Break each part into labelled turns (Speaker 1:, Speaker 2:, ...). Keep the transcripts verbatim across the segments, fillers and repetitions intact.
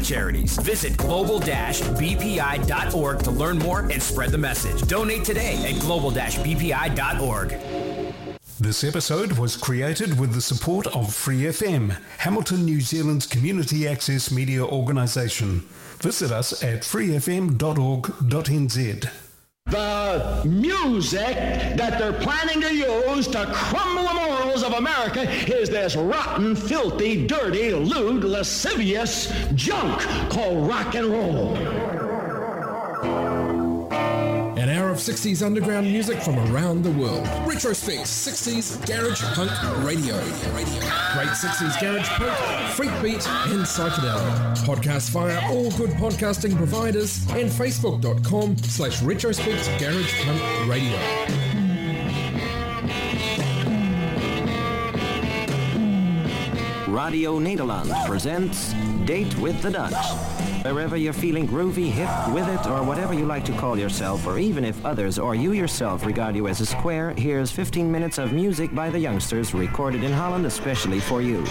Speaker 1: like charities. Visit global dash b p i dot org to learn more and spread the message. Donate today at global dash b p i dot org.
Speaker 2: This episode was created with the support of Free F M, Hamilton, New Zealand's community access media organisation. Visit us at free f m dot org dot n z.
Speaker 3: The music that they're planning to use to crumble the morals of America is this rotten, filthy, dirty, lewd, lascivious junk called rock and roll.
Speaker 4: An hour of sixties underground music from around the world. Retrospect sixties Garage Punk Radio. Great sixties Garage Punk, Freak Beat, and Psychedelic. Podcast via all good podcasting providers and facebook.com slash retrospect Garage Punk Radio.
Speaker 5: Radio Nederland presents Date with the Dutch. Wherever you're feeling groovy, hip, with it, or whatever you like to call yourself, or even if others or you yourself regard you as a square, here's fifteen minutes of music by the youngsters recorded in Holland especially for you.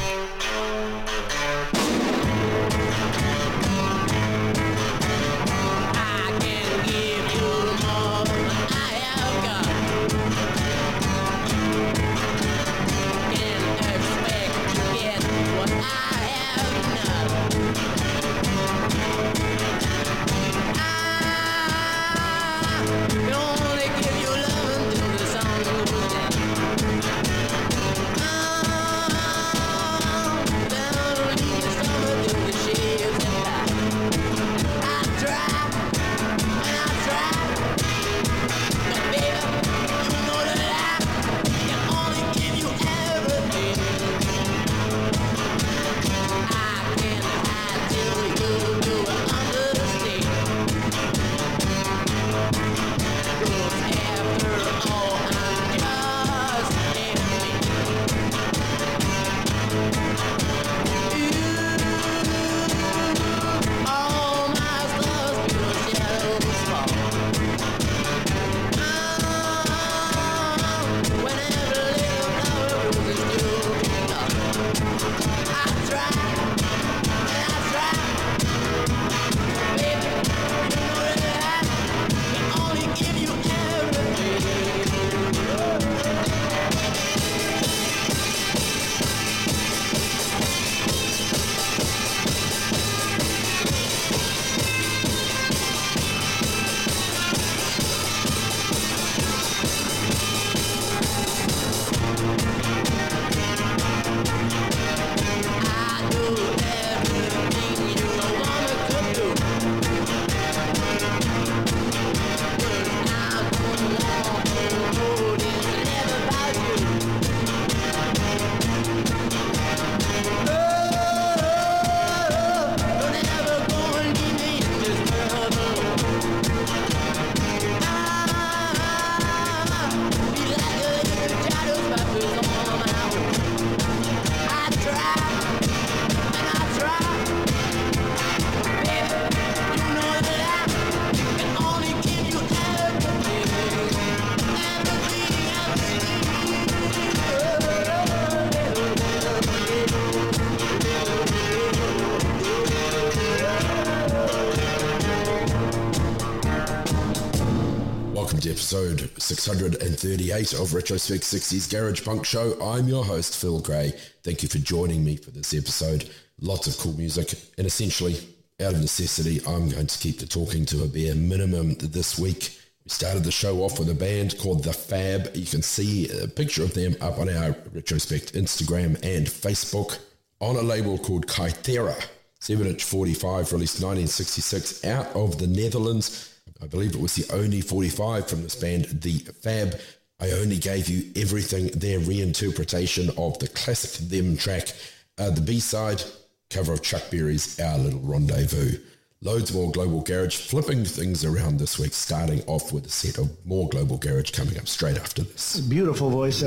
Speaker 6: Episode six hundred thirty-eight of Retrospect sixties Garage Punk Show. I'm your host, Phil Gray. Thank you for joining me for this episode. Lots of cool music, and essentially, out of necessity, I'm going to keep the talking to a bare minimum this week. We started the show off with a band called The Fab. You can see a picture of them up on our Retrospect Instagram and Facebook on a label called Kythera. seven inch forty-five, released nineteen sixty-six, out of the Netherlands. I believe it was the only forty-five from this band, The Fab. I Only Gave You Everything, their reinterpretation of the classic Them track. Uh, the B-side, cover of Chuck Berry's Our Little Rendezvous. Loads more Global Garage, flipping things around this week, starting off with a set of more Global Garage coming up straight after this.
Speaker 3: Beautiful voice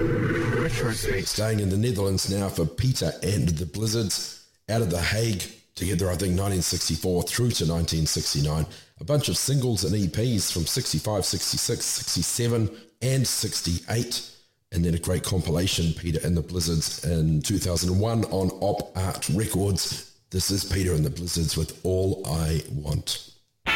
Speaker 3: acting.
Speaker 6: Staying in the Netherlands now for Peter and the Blizzards, out of The Hague, together I think nineteen sixty-four through to nineteen sixty-nine. A bunch of singles and E Ps from sixty-five, sixty-six, sixty-seven and sixty-eight. And then a great compilation, Peter and the Blizzards, in two thousand one on Op Art Records. This is Peter and the Blizzards with All I Want.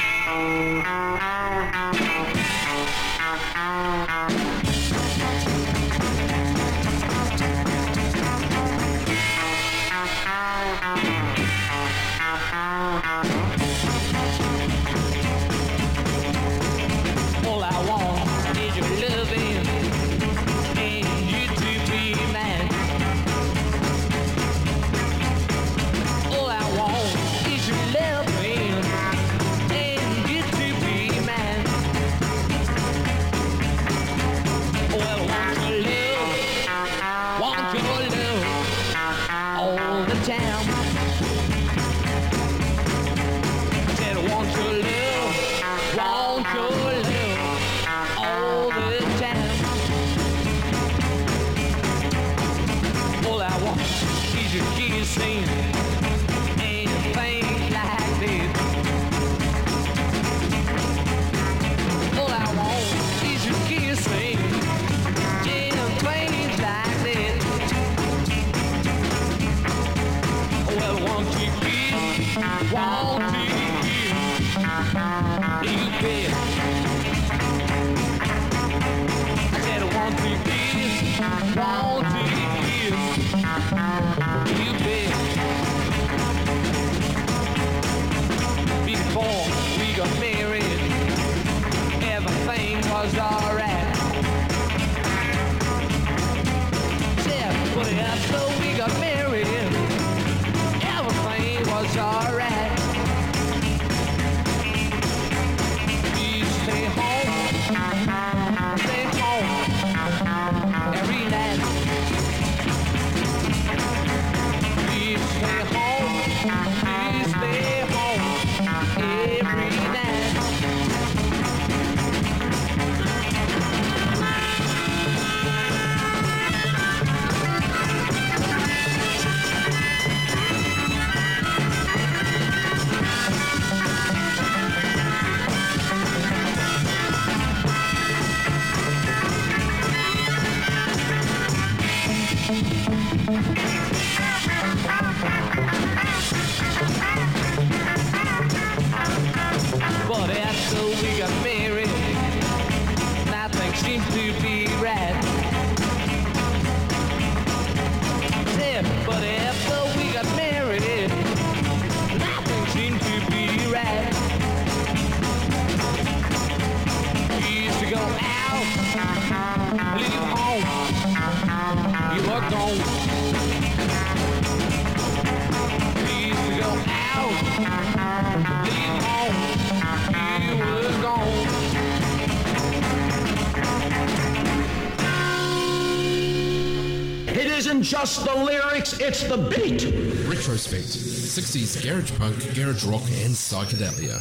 Speaker 7: All I want is your loving and you to be mine. All I want is your loving and you to be mine. Well, want your love, want your love all the time. Said I want your love, want your love all the time. All I want is your kissing and things like this. All I want is your kissing and things like this. Well, won't you kiss, won't you kiss, you bet. I said I want to kiss, want to kiss, you bet. Before we got married, everything was alright. Said, but after we got married, everything was alright. You stay home, stay home every night. You stay home, you stay home every night. But after we got married, nothing seems to be right. Said, but after we got married, nothing seemed to be right. We used to go out, leave home, you were gone. We used to go out, leave home. You were gone.
Speaker 3: It isn't just the lyrics, it's the beat.
Speaker 4: Retrospect, sixties garage punk, garage rock and psychedelia.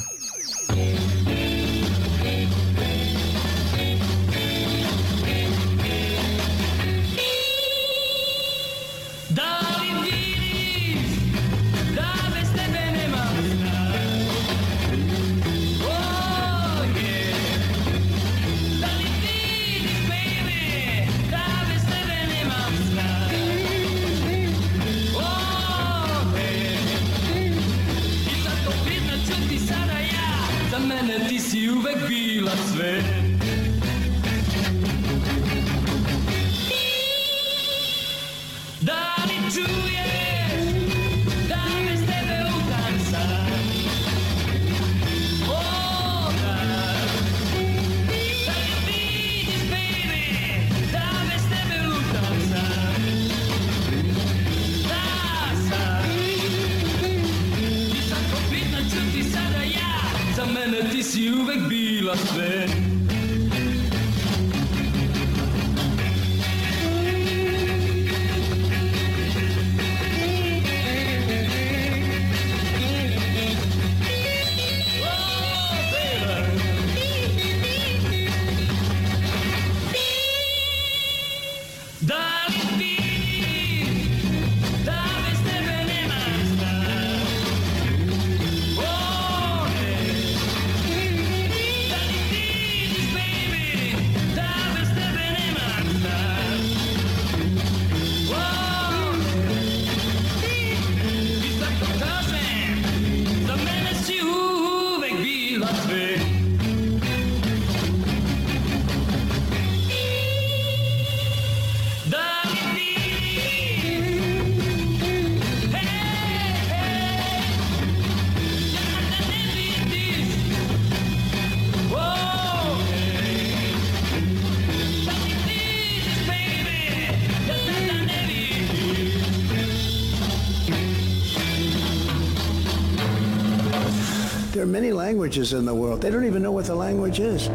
Speaker 7: Ty si uvek bila sve. Da li čuješ da bez tebe utan sam? O, da. Da li vidiš, baby, da bez tebe utan sam? Da sam. I tako pitan ću ti sada ja, za mene ti si uvek bila sve.
Speaker 8: There are many languages in the world. They don't even know what the language is.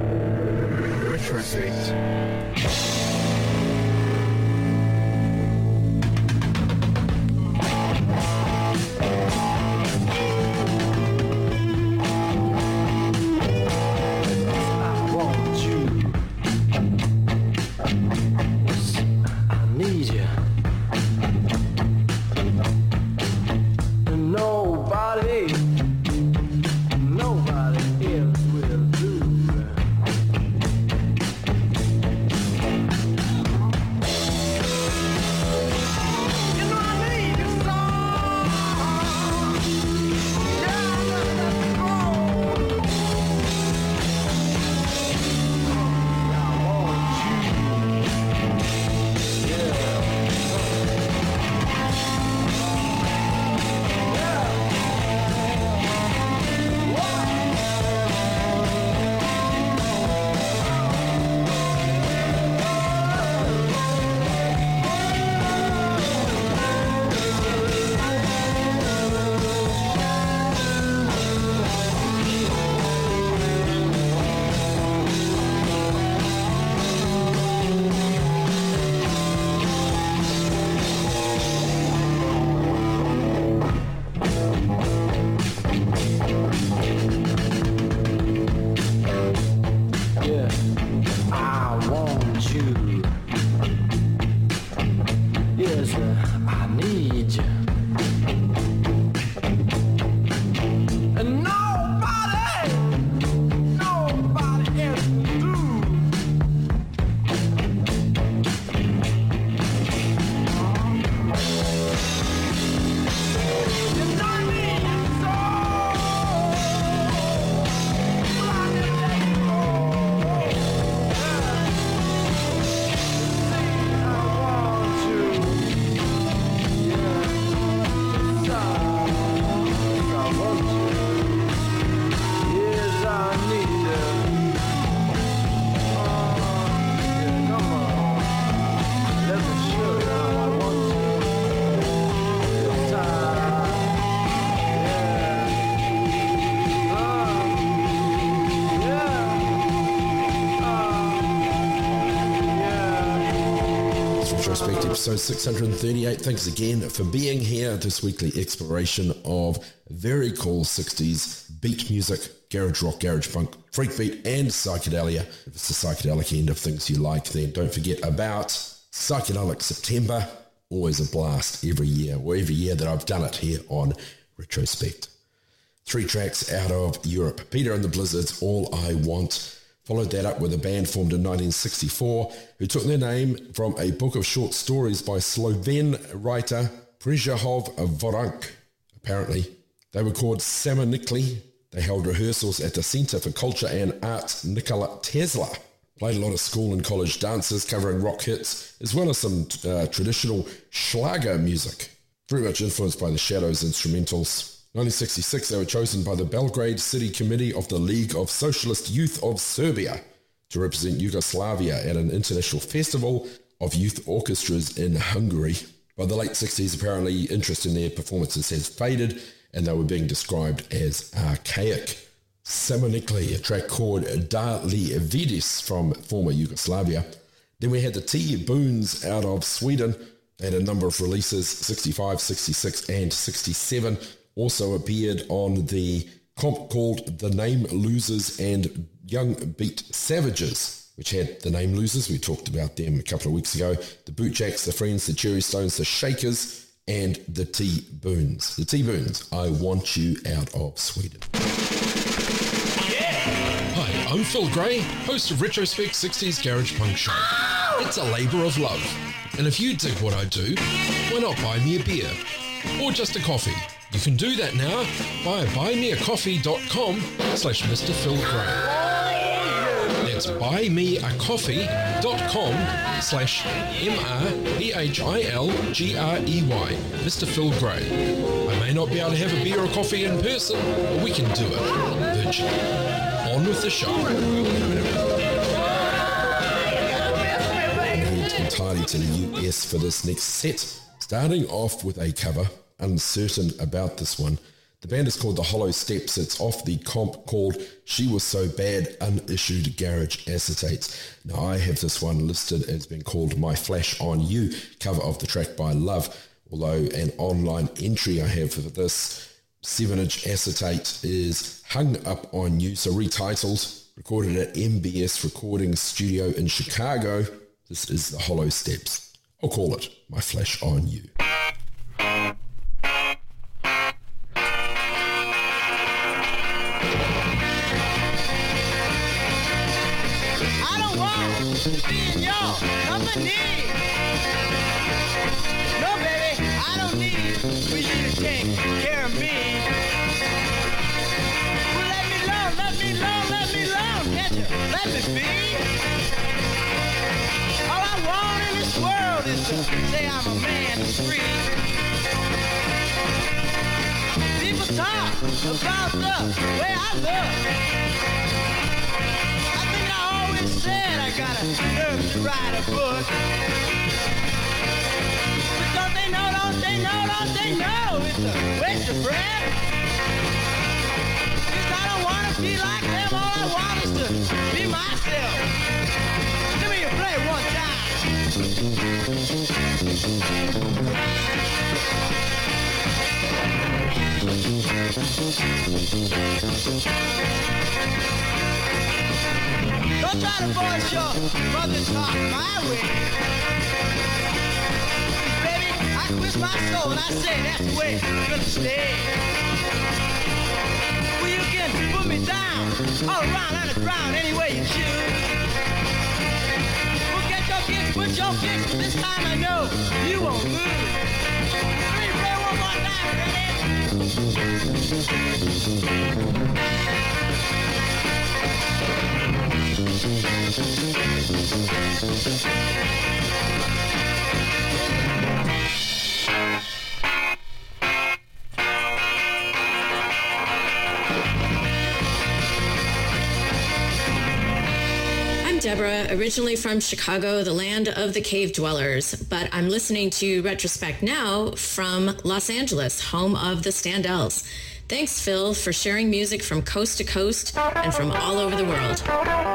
Speaker 6: Episode six hundred thirty-eight. Thanks again for being here. This weekly exploration of very cool sixties beat music, garage rock, garage punk, freak beat, and psychedelia. If it's the psychedelic end of things you like, then don't forget about Psychedelic September. Always a blast every year, or every year that I've done it here on Retrospect. Three tracks out of Europe. Peter and the Blizzards, All I Want. Followed that up with a band formed in nineteen sixty-four who took their name from a book of short stories by Slovene writer Přežihov Vorank. Apparently, they were called Samonikli. They held rehearsals at the Centre for Culture and Arts Nikola Tesla. Played a lot of school and college dances covering rock hits, as well as some uh, traditional Schlager music. Very much influenced by the Shadows instrumentals. nineteen sixty-six, they were chosen by the Belgrade City Committee of the League of Socialist Youth of Serbia to represent Yugoslavia at an international festival of youth orchestras in Hungary. By the late sixties, apparently interest in their performances has faded and they were being described as archaic. Samonikli, a track called Da li Vidis from former Yugoslavia. Then we had the T-Boons out of Sweden. They had a number of releases, sixty-five, sixty-six and sixty-seven. Also appeared on the comp called The Name Losers and Young Beat Savages, which had The Name Losers. We talked about them a couple of weeks ago. The Bootjacks, The Friends, The Cherry Stones, The Shakers, and the T-Boons. The T-Boons, I Want You Out of Sweden.
Speaker 4: Hi, I'm Phil Gray, host of Retrospect sixties Garage Punk Show. It's a labour of love. And if you dig what I do, why not buy me a beer? Or just a coffee? You can do that now via buymeacoffee.com slash Mr. Phil Gray. That's buymeacoffee.com slash M-R-P-H-I-L-G-R-E-Y, Mr. Phil Gray. I may not be able to have a beer or coffee in person, but we can do it virtually. On with the show.
Speaker 6: Moved entirely to the U S for this next set, starting off with a cover. Uncertain about this one. The band is called The Hollow Steps. It's off the comp called She Was So Bad, Unissued Garage Acetates. Now, I have this one listed as being called My Flash On You, cover of the track by Love, although an online entry I have for this seven-inch acetate is Hung Up On You, so retitled, recorded at M B S Recording Studio in Chicago. This is The Hollow Steps. I'll call it My Flash On You.
Speaker 9: Be in your company. No, baby, I don't need for you to take care of me. Well, let me alone, let me alone, let me alone, can't you? Let me be. All I want in this world is to say I'm a man who's free. People talk about the way I look. Said I got a nerve to write a book. But don't they know, don't they know, don't they know it's a waste of breath? 'Cause I don't want to be like them, all I want is to be myself. Let me play one time. Don't try to force your brother's talk my way. Baby, I twist my soul and I say that's the way it's gonna stay. Well, you can put me down all around on the ground any way you choose. Well, get your kicks, put your kicks, but this time I know you won't lose. Let me play one more time, ready?
Speaker 10: I'm Deborah, originally from Chicago, the land of the cave dwellers, but I'm listening to Retrospect now from Los Angeles, home of the Standells. Thanks, Phil, for sharing music from coast to coast and from all over the world.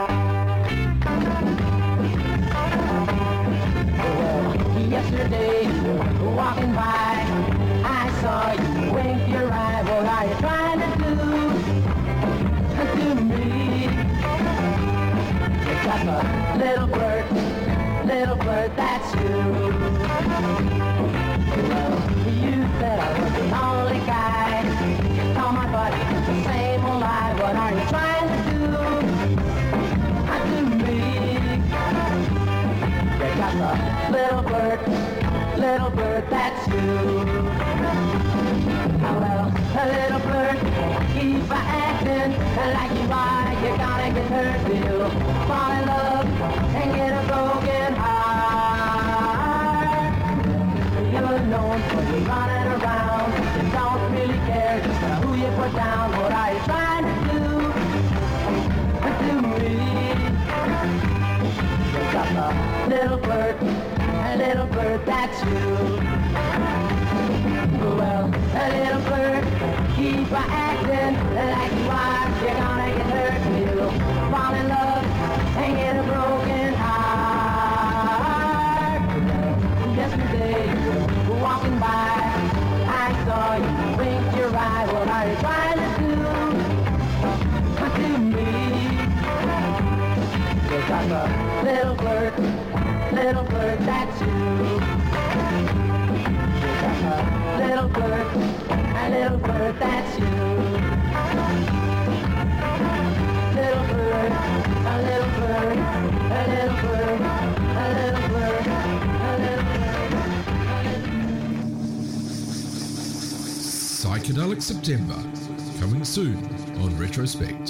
Speaker 11: Yesterday, walking by, I saw you wink your eye. What are you trying to do to me? You're just a little bird, little bird, that's you. Well, you said I was the only guy. You told my buddy the same old lie. What are you trying to do to me? You're just a little bird, little bird, that's you. Oh well, a little bird, keep on acting like you are. You're gonna get hurt, you'll fall in love and get a broken heart. You're known for you running around. You don't really care just who you put down. What are you trying to do to me? You're just a little bird, a little bird, that's you. Well, a little bird, keep on acting like you are. You're gonna get hurt, you'll fall in love and get a broken heart. Yesterday, walking by, I saw you wink your eye. What are you trying to do to me? You're just a little bird, little bird, that's you. You're just a little bird, a little bird, that's you. Little bird, a little bird, a little bird, a little bird, a little bird.
Speaker 4: Psychedelic September, coming soon on Retrospect.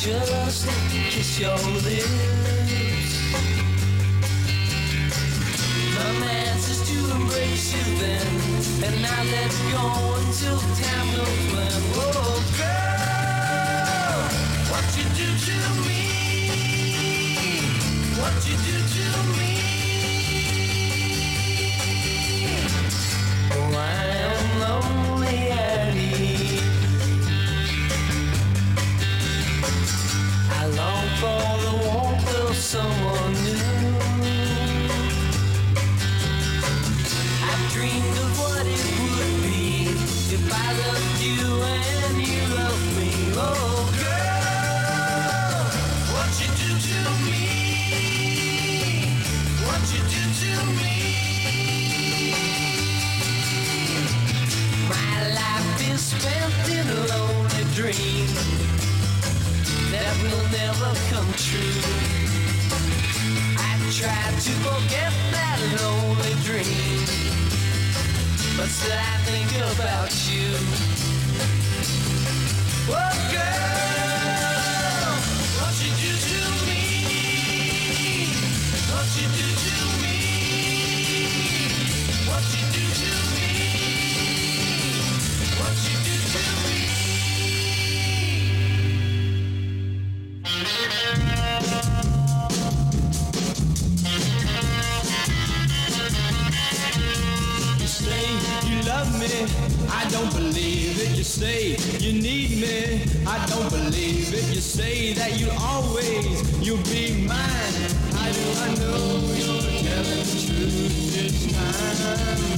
Speaker 7: just kiss your lips. My man says to embrace you then, and now let's go until time goes when. Oh girl, what you do to me, what you do to me. Oh, I am lonely at ease. I long for the warmth of someone new. I dreamed of what it would be if I loved you and you loved me. Oh girl, what you do to me, what you do to me. My life is spent in a lonely dream that will never come true. I tried to forget that lonely dream, but still I think about you. Oh girl, what you do to me, what you do to me, what you do to me, what you do to me. You say you love me, I don't believe it. You say you need me, I don't believe it. You say that you'll always, you'll be mine. How do I know you're telling the truth this time?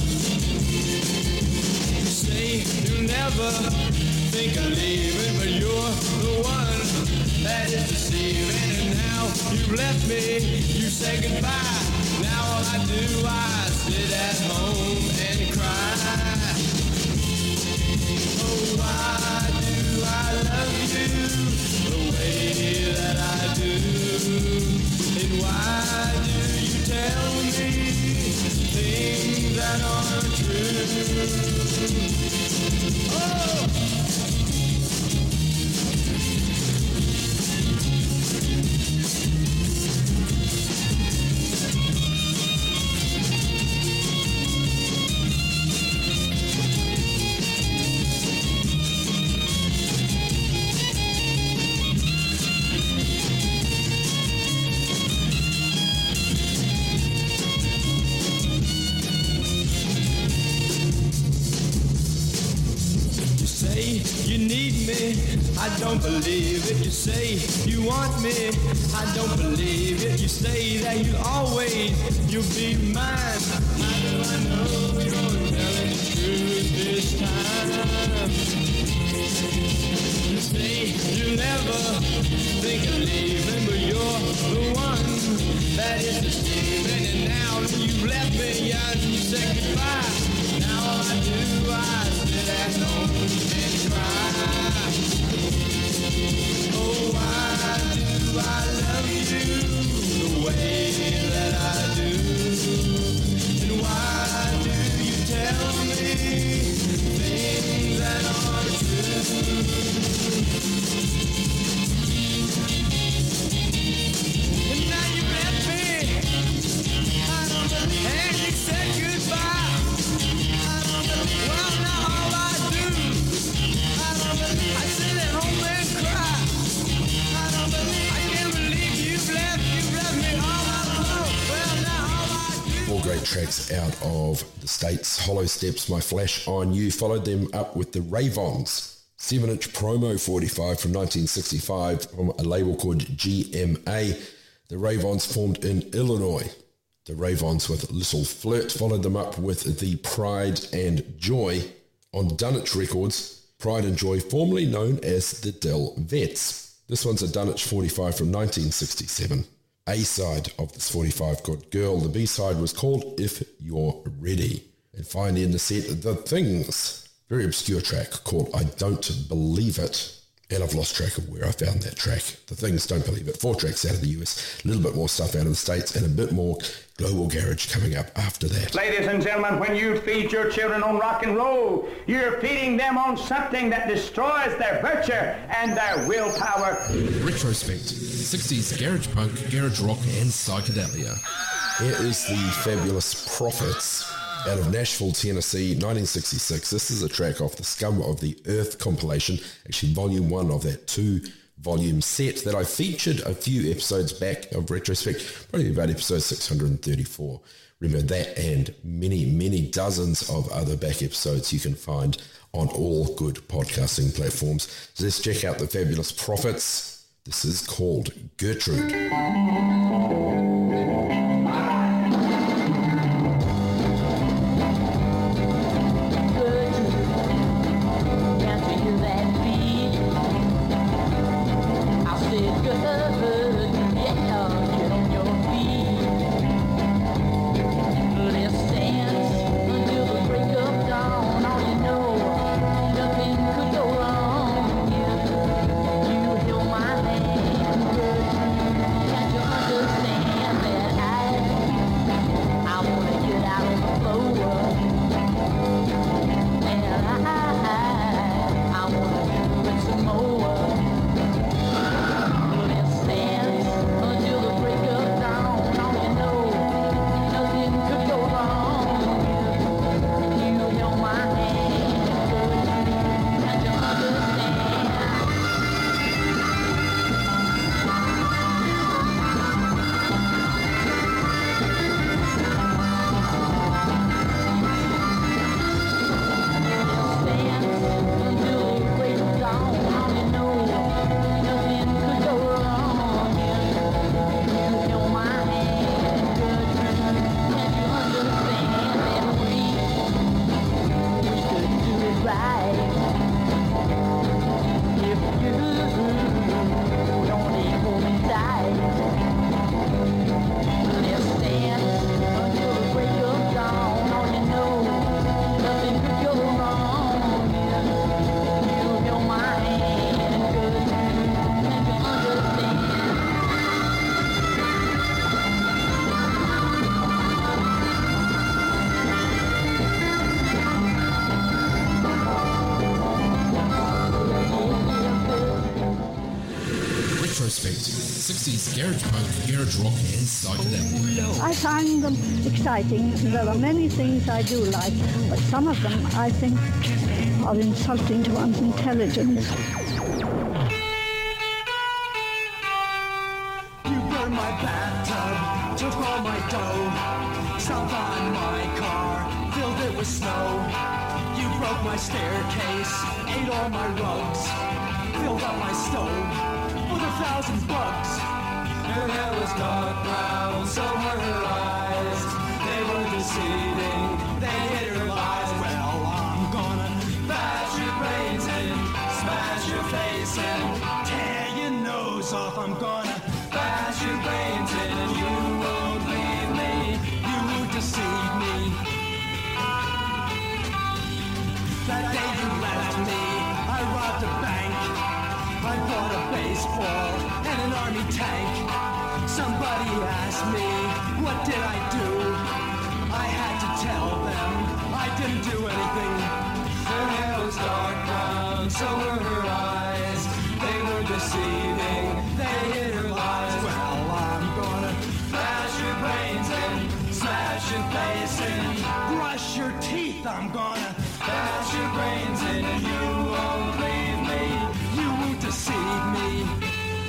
Speaker 7: You say you'll never think of leaving, but you're the one that is deceiving. And now you've left me, you say goodbye. Now all I do, I sit at home and cry. Oh, why do I love you the way that I do? And why do you tell me things that aren't true? Oh! You need me, I don't believe it. You say you want me, I don't believe it. You say that you always, you'll be mine. How do I know you're telling the truth this time? You say you never think of leaving, but you're the one that is deceiving. And now you've left me and you say goodbye. Now all I do, I sit at home and cry. Oh, why do I love you the way that I do? And why do you tell me things that aren't true? And now you left me, I don't believe, and you said goodbye. I don't believe, well now all I do, I don't believe, I sit at home and cry. I don't believe, I can't believe you've left, you've left me all alone. Well now all I do.
Speaker 6: Four great tracks out of the States. Hollow Steps, My Flash on You. Followed them up with the Ravons. seven inch promo forty-five from nineteen sixty-five from a label called G M A. The Ravons formed in Illinois. The Ravons with Little Flirt followed them up with the Pride and Joy on Dunwich Records. Pride and Joy, formerly known as the Del Vets. This one's a Dunwich forty-five from nineteen sixty-seven. A-side of this forty-five called Girl. The B-side was called If You're Ready. And finally in the set, The Things. Very obscure track called I Don't Believe It. And I've lost track of where I found that track. The Things, don't believe it. Four tracks out of the U S, a little bit more stuff out of the States, and a bit more global garage coming up after that.
Speaker 12: Ladies and gentlemen, when you feed your children on rock and roll, you're feeding them on something that destroys their virtue and their willpower.
Speaker 4: Retrospect, sixties garage punk, garage rock and psychedelia.
Speaker 6: Here is the Fabulous Prophets out of Nashville, Tennessee, nineteen sixty-six. This is a track off the Scum of the Earth compilation, actually volume one of that two-volume set that I featured a few episodes back of Retrospect, probably about episode six hundred thirty-four. Remember that and many, many dozens of other back episodes you can find on all good podcasting platforms. So let's check out the Fabulous Prophets. This is called Gertrude.
Speaker 4: sixties garage punk, garage rock and psychedelia.
Speaker 13: I find them exciting. There are many things I do like, but some of them I think are insulting to one's intelligence.
Speaker 7: You burned my bathtub, took all my dough, stomped on my car, filled it with snow. You broke my staircase, ate all my rugs, filled up my stove with a thousand bugs. Her hair was dark brown, so were her eyes. They were deceiving, they hid her lies. Well, I'm gonna bash your brains in, smash your face in, tear your nose off. I'm gonna bash your brains in, and you won't leave me. You deceive me. That day you left me, I robbed a bank. I bought a baseball and an army tank. Somebody asked me, what did I do? I had to tell them I didn't do anything. Her hair was dark brown, so were her eyes. They were deceiving, they hid her lies. Well, I'm gonna bash your brains in, smash your face in, brush your teeth. I'm gonna bash your brains in, and you won't leave me. You won't deceive me.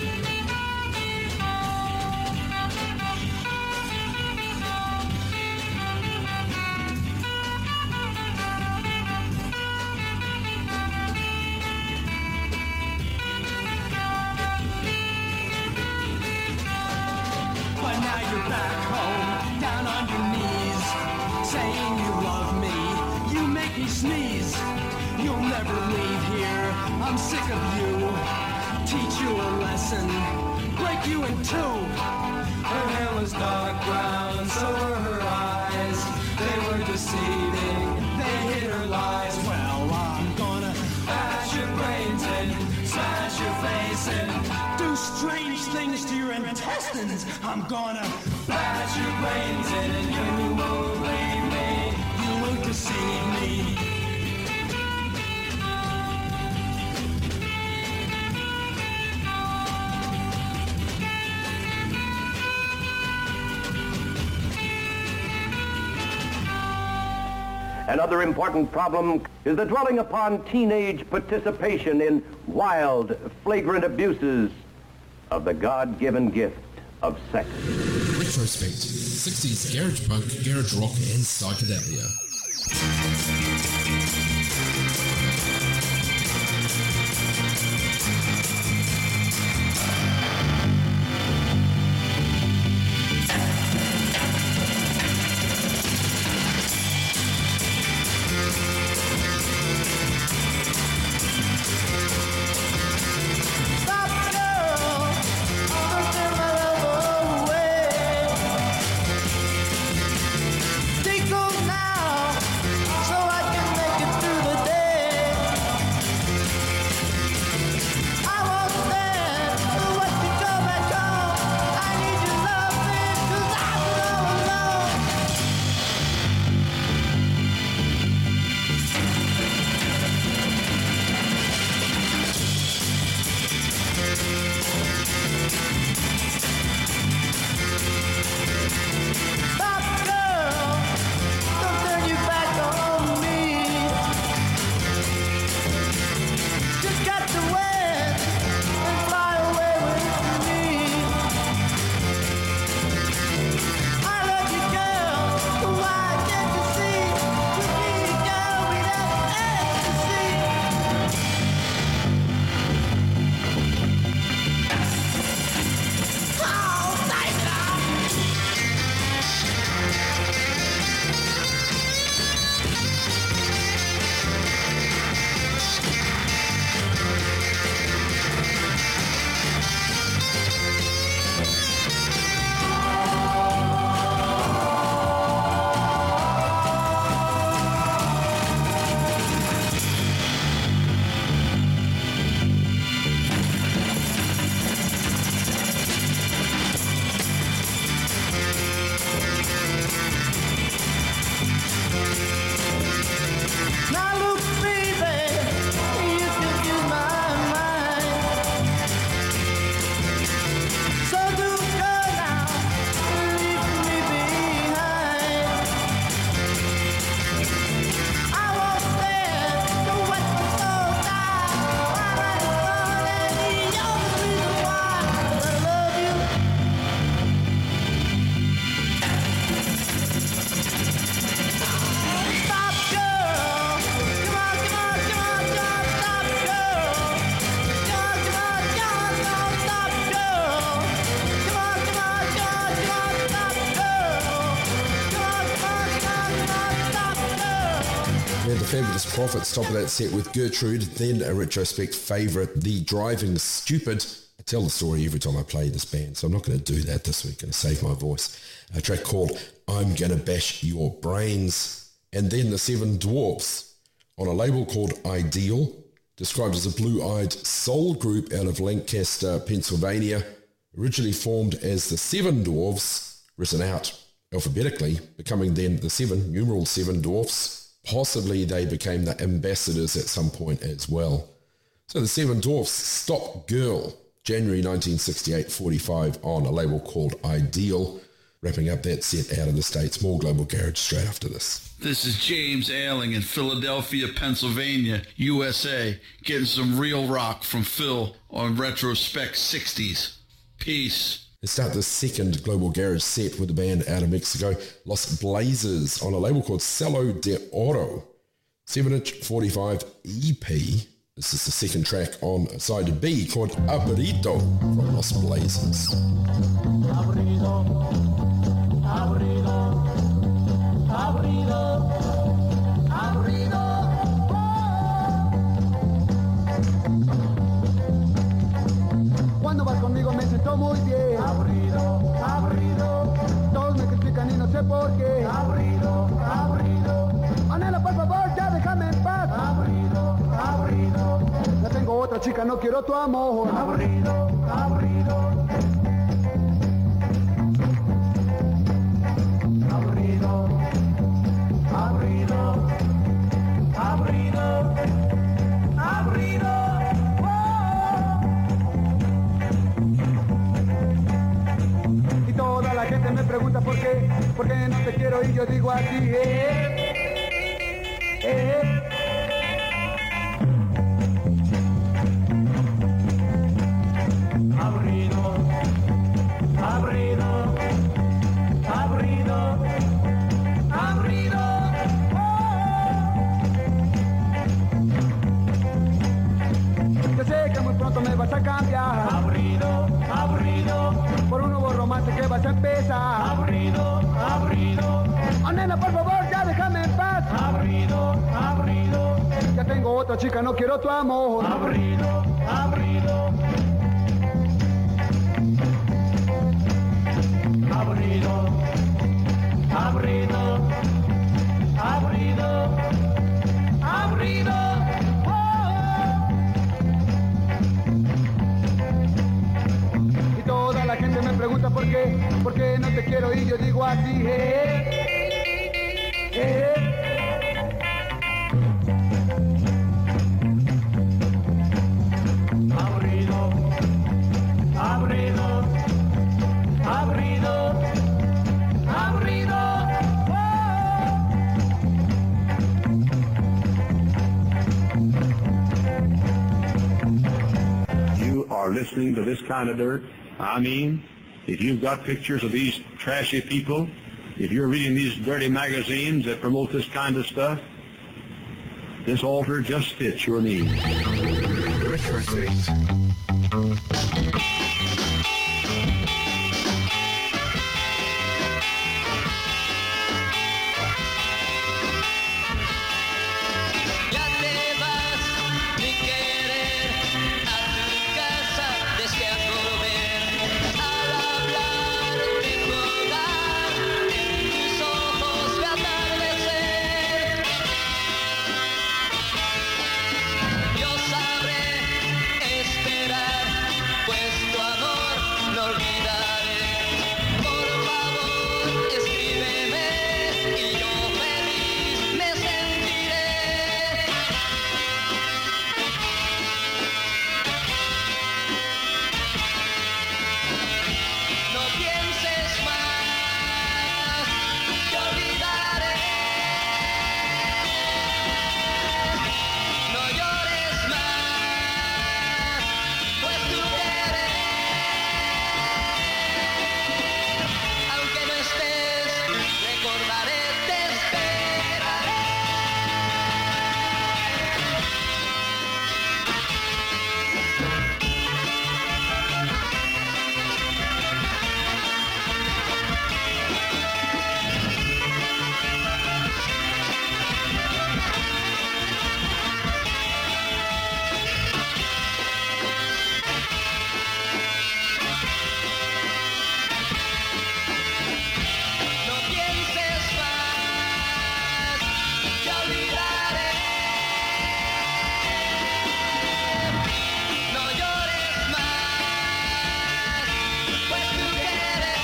Speaker 7: Back home, down on your knees, saying you love me. You make me sneeze. You'll never leave here. I'm sick of you. Teach you a lesson, break you in two. Her hair was dark brown, so were her eyes. They were deceiving, they hid her lies. Well, I'm gonna bash your brains in, smash strange things to your intestines. I'm gonna blast your brains in and you won't blame me. You won't deceive me.
Speaker 14: Another important problem is the dwelling upon teenage participation in wild, flagrant abuses of the God-given gift of sex.
Speaker 4: Retrospect, sixties garage punk, garage rock and psychedelia.
Speaker 6: Fabulous Prophets, top of that set with Gertrude, then a retrospect favourite, The Driving Stupid. I tell the story every time I play this band, so I'm not going to do that this week, going to save my voice. A track called I'm Gonna Bash Your Brains. And then the Seven Dwarfs on a label called Ideal, described as a blue-eyed soul group out of Lancaster, Pennsylvania, originally formed as the Seven Dwarfs, written out alphabetically, becoming then the Seven, numeral Seven Dwarfs. Possibly they became the ambassadors at some point as well. So the Seven Dwarfs, Stop Girl, January nineteen sixty-eight, forty-five on a label called Ideal. Wrapping up that set out of the States. More Global Garage straight after this.
Speaker 15: This is James Ailing in Philadelphia, Pennsylvania, U S A, getting some real rock from Phil on Retrospect sixties. Peace.
Speaker 6: Let's start the second Global Garage set with the band out of Mexico, Los Blazers, on a label called Salo de Oro. seven inch forty-five E P. This is the second track on side B called Aburrito from Los Blazers.
Speaker 7: Aburrido, aburrido, aburrido, aburrido. Cuando vas conmigo me siento muy bien. Aburrido, aburrido. Todos me critican y no sé por qué. Aburrido, aburrido. Anhelo, por favor, ya déjame en paz. Aburrido, aburrido. Ya tengo otra
Speaker 16: otra chica, no quiero tu amor. Aburrido, aburrido. Aburrido, aburrido, aburrido, aburrido. Oh. Y toda la gente me pregunta por qué, por qué no te quiero y yo digo a ti, eh, eh. Aburrido, aburrido, aburrido, aburrido. Oh. Yo sé que muy pronto me vas a cambiar. Aburrido, aburrido. Por un nuevo romance que vas a empezar. Aburrido, aburrido. Oh, nena, por favor, ya déjame en paz. Aburrido, aburrido. Ya tengo otra chica, no quiero tu amor. Aburrido, aburrido. Aburrido, aburrido, aburrido, aburrido. Oh. Y toda la gente me pregunta por qué, por qué no te quiero y yo digo así, eh, eh. Aburrido, aburrido. Aburrido, aburrido.
Speaker 17: You are listening to this kind of dirt. I mean, if you've got pictures of these trashy people, if you're reading these dirty magazines that promote this kind of stuff, this altar just fits your needs. Retro Space.
Speaker 7: Yo sabré esperar, pues tu amor no olvidaré. Por favor, escríbeme y yo feliz me sentiré. No pienses más, te olvidaré. No llores más, pues tú quieres. Aunque no estés, recordaré, te esperaré. No pienses más, te olvidaré. No llores más, pues tú quieres.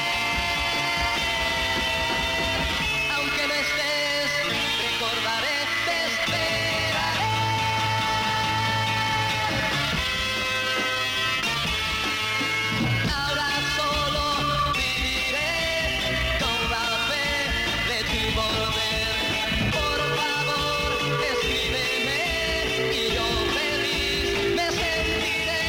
Speaker 7: Aunque no estés, recordaré, te esperaré. Ahora solo viviré con la fe de tu volver. Por favor, escríbeme y yo feliz me sentiré.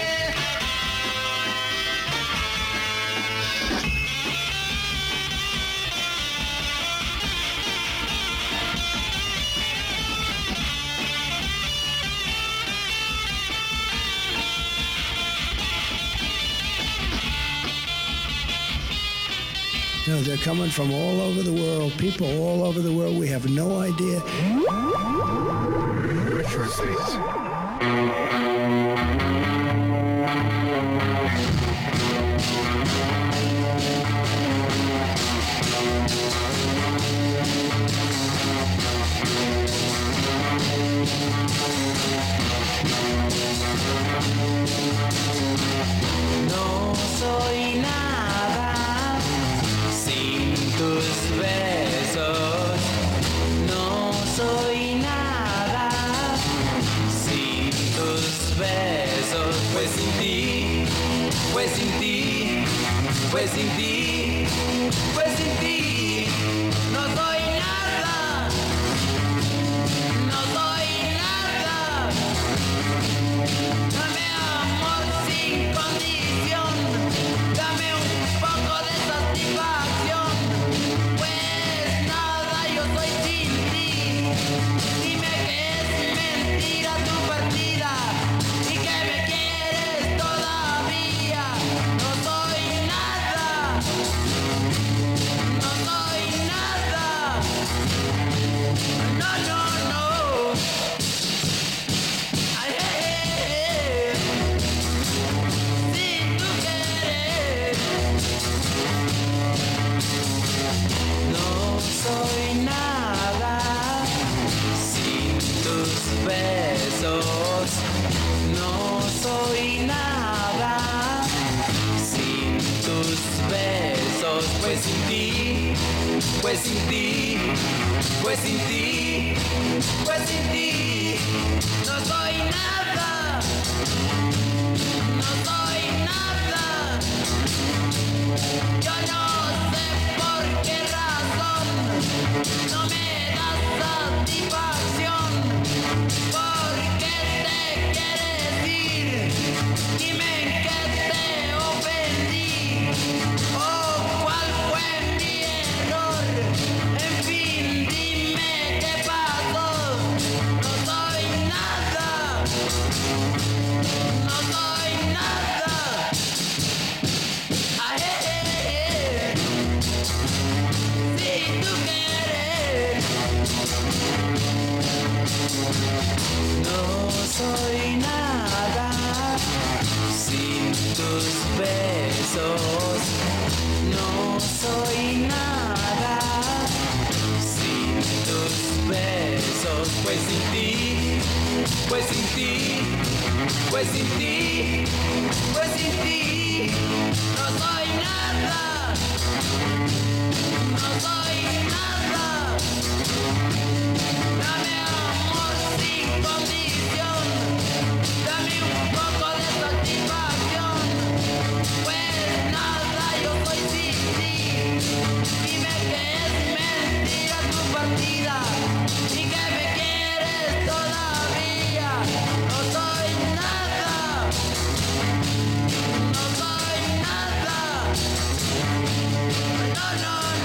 Speaker 8: You know, they're coming from all over the world, people all over the world. We have no idea.
Speaker 17: Retro Space.
Speaker 7: sin ti, pues sin ti, pues sin ti, no soy nada, no soy nada. Dame amor sin condición, dame un poco de satisfacción, pues nada yo soy sin ti. Dime que es mentira tu partida y que me quieres todavía. No soy nada, no soy nada. No, no, no. Ay, eh, eh, eh. Si tú quieres. No soy nada sin tus besos. No soy nada sin tus besos. Pues sin ti, pues sin ti, pues sin ti, pues sin ti, no soy nada, no soy nada. Yo no sé por qué razón no me das satisfacción. ¿Por qué te quieres ir? Dime en qué te ofendí. Oh, ¿cuál fue mi error? En fin, dime qué pasó. No soy nada, no soy nada. Ay, eh, eh, eh. Si tú quieres. No soy nada sin tus besos. No soy nada sin tus besos. Pues sin ti, pues sin ti, pues sin ti, pues sin ti, no soy nada, no soy nada. Dame amor sin condición, dame un poco de satisfacción, pues nada yo soy sin ti. Dime que es mentira tu partida y que me quieres todavía. No soy nada, no soy nada. No, no,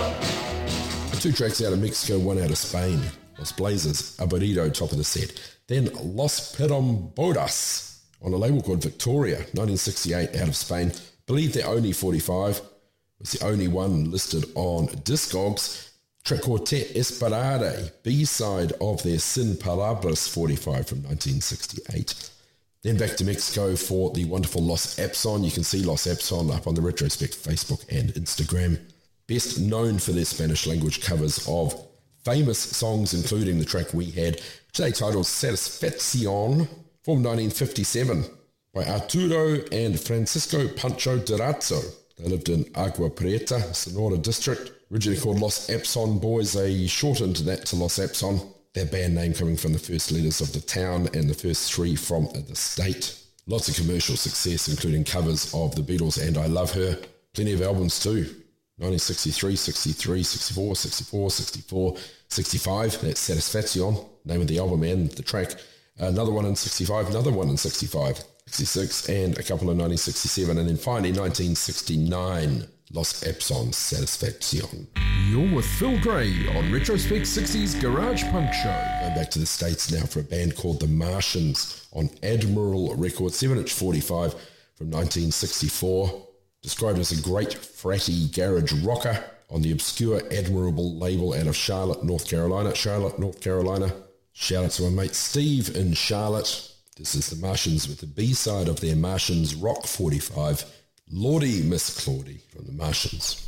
Speaker 7: no.
Speaker 6: Two tracks out of Mexico, one out of Spain. Los Blazers, Aburrido, top of the set. Then Los Perombodas on a label called Victoria, nineteen sixty-eight, out of Spain. Believe their only forty-five. Was the only one listed on Discogs. Track called Te Esperaré, B-side of their Sin Palabras forty-five from nineteen sixty-eight. Then back to Mexico for the wonderful Los Epson. You can see Los Epson up on the Retrospect Facebook and Instagram. Best known for their Spanish language covers of famous songs, including the track we had, which they titled Satisfacción, from nineteen fifty-seven, by Arturo and Francisco Pancho Durazzo. They lived in Agua Prieta, Sonora district, originally called Los Epson Boys. They shortened that to Los Epson, their band name coming from the first letters of the town and the first three from the state. Lots of commercial success, including covers of the Beatles and I Love Her. Plenty of albums too. nineteen sixty-three, sixty-three, sixty-four, sixty-four, sixty-four, sixty-five. That's Satisfacción, name of the album and the track. Another one in sixty-five, another one in sixty-five, sixty-six, and a couple in nineteen sixty-seven. And then finally, nineteen sixty-nine, Los Epson, Satisfacción.
Speaker 4: You're with Phil Gray on Retrospect sixties Garage Punk Show.
Speaker 6: Going back to the States now for a band called The Martians on Admiral Records, seven inch forty-five from nineteen sixty-four. Described as a great fratty garage rocker on the obscure Admirable label out of Charlotte, North Carolina. Charlotte, North Carolina. Shout out to my mate Steve in Charlotte. This is The Martians with the B-side of their Martians Rock forty-five, Lordy Miss Claudie from The Martians.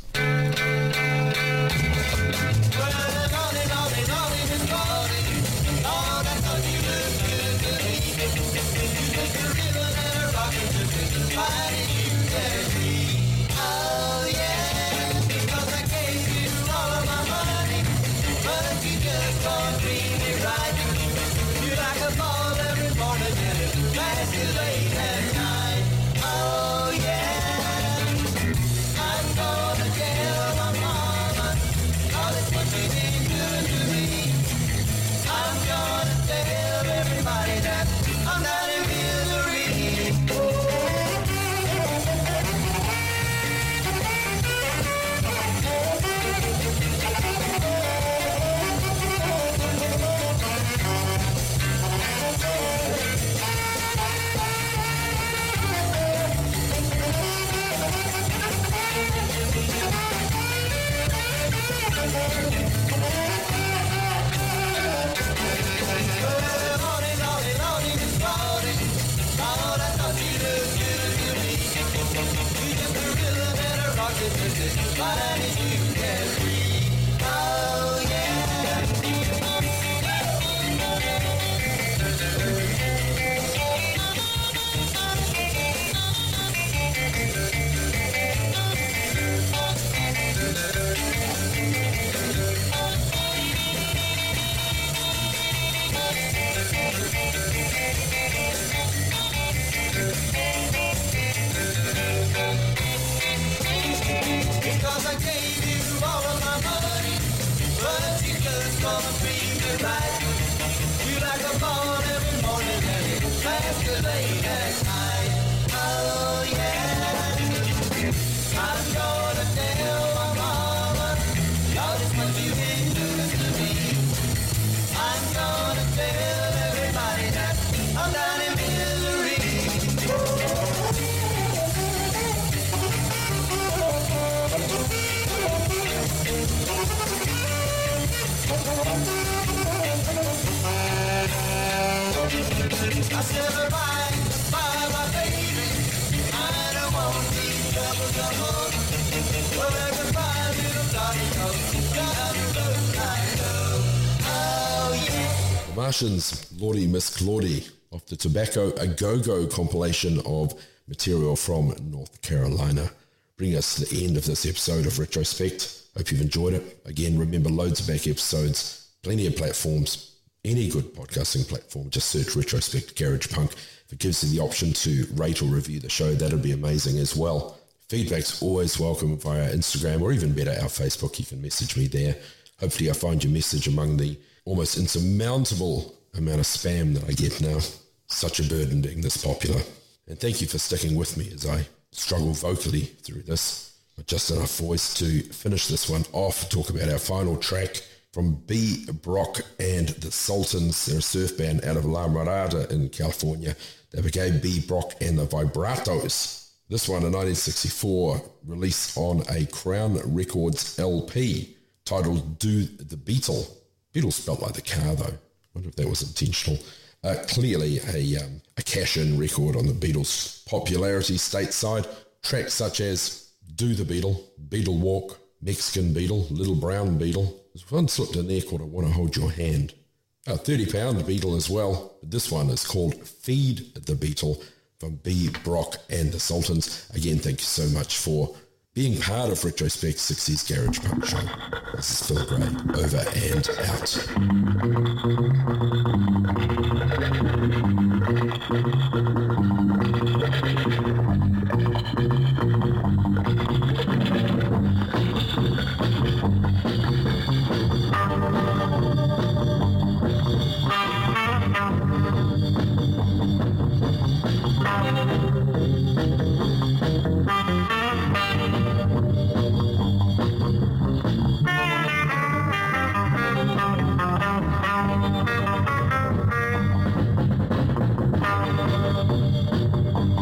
Speaker 7: Late at night. Oh yeah. business, but I need you to get free. Oh yeah. Because I gave you all of my money, but you just gonna treat me right. You like a ball every morning and it lasts late at night. Oh yeah. I'm gonna tell my mama, Lord, it's what you did to me. I'm gonna tell everybody that I'm down in misery. I said goodbye, bye, my baby. I don't want these troubles no more. Well, goodbye, little darling, cause down the road I know. Oh, yeah.
Speaker 6: The Martians, Lordy Miss Claudie, off the Tobacco A Go-Go compilation of material from North Carolina. Bring us to the end of this episode of Retrospect. Hope you've enjoyed it. Again, remember loads of back episodes, plenty of platforms. Any good podcasting platform, just search Retrospect Garage Punk. If it gives you the option to rate or review the show, that'd be amazing as well. Feedback's always welcome via Instagram, or even better, our Facebook. You can message me there. Hopefully I find your message among the almost insurmountable amount of spam that I get now. Such a burden being this popular. And thank you for sticking with me as I struggle vocally through this. But just enough voice to finish this one off, talk about our final track from B. Brock and the Sultans. They're a surf band out of La Mirada in California. They became B. Brock and the Vibratos. This one in nineteen sixty-four, released on a Crown Records L P titled Do the Beetle. Beetle spelled like the car though. I wonder if that was intentional. Uh, clearly a, um, a cash-in record on the Beatles' popularity stateside. Tracks such as Do the Beetle, Beetle Walk, Mexican Beetle, Little Brown Beetle. There's one slipped in there called I Want to Hold Your Hand. A thirty pound Beetle as well. But this one is called Feed the Beetle from B. Brock and the Sultans. Again, thank you so much for being part of Retrospect sixties Garage Punk Show. This is Phil Gray, over and
Speaker 7: out.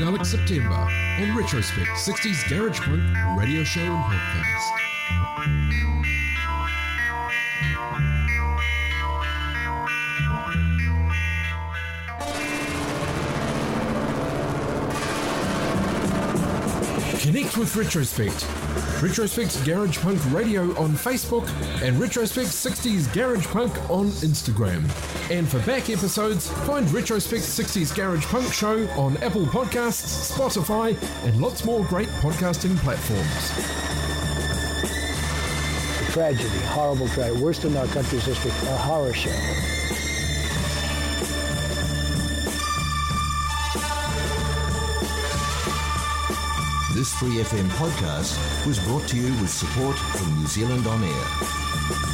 Speaker 4: Alex September on Retrospect sixties Garage Punk radio show and podcast. Connect with Retrospect. Retrospect Garage Punk Radio on Facebook and Retrospect sixties Garage Punk on Instagram. And for back episodes, find Retrospect sixties Garage Punk Show on Apple Podcasts, Spotify, and lots more great podcasting platforms.
Speaker 8: Tragedy, horrible tragedy, worst in our country's history, a horror show.
Speaker 18: This Free F M podcast was brought to you with support from New Zealand On Air.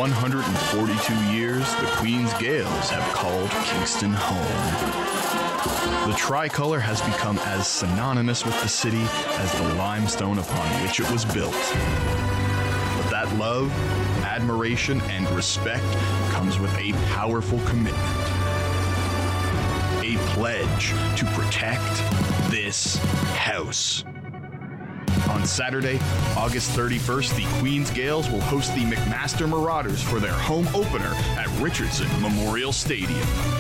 Speaker 19: one hundred forty-two years, the Queen's Gales have called Kingston home. The tricolor has become as synonymous with the city as the limestone upon which it was built. But that love, admiration, and respect comes with a powerful commitment. A pledge to protect this house. On Saturday, August thirty-first, the Queen's Gales will host the McMaster Marauders for their home opener at Richardson Memorial Stadium.